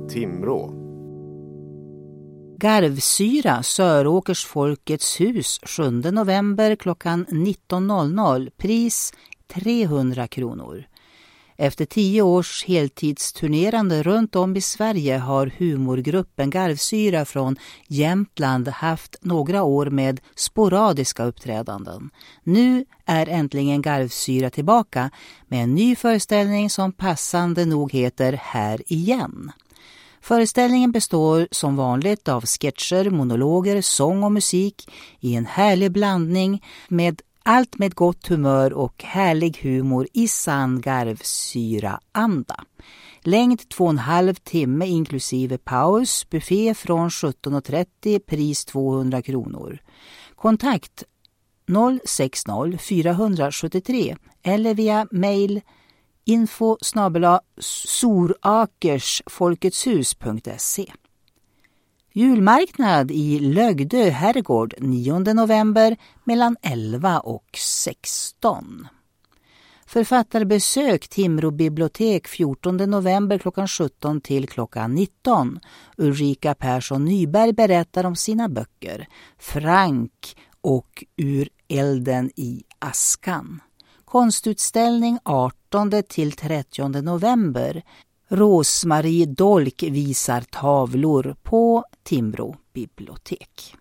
Timrå. Garvsyra, Söråkers Folkets hus, 7 november klockan 19.00. Pris 300 kronor. Efter 10 års heltidsturnerande runt om i Sverige har humorgruppen Garvsyra från Jämtland haft några år med sporadiska uppträdanden. Nu är äntligen Garvsyra tillbaka med en ny föreställning som passande nog heter Här igen. Föreställningen består som vanligt av sketcher, monologer, sång och musik i en härlig blandning med allt med gott humör och härlig humor i sann Garvsyra-anda. Längd 2,5 timme inklusive paus, buffé från 17.30, pris 200 kronor. Kontakt 060 473 eller via mail info@sorakersfolketshus.se. Julmarknad i Lögdö herrgård 9 november mellan 11 och 16. Författarbesök Timrå bibliotek 14 november klockan 17 till klockan 19. Ulrika Persson Nyberg berättar om sina böcker Frank och Ur elden i askan. Konstutställning 18 till 30 november. Rosmarie Dolk visar tavlor på Timrå bibliotek.